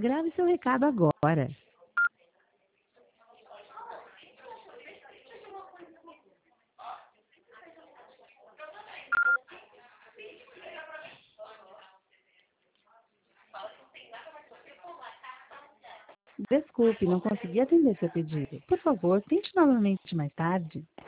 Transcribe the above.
Grave seu recado agora. Desculpe, não consegui atender seu pedido. Por favor, tente novamente mais tarde.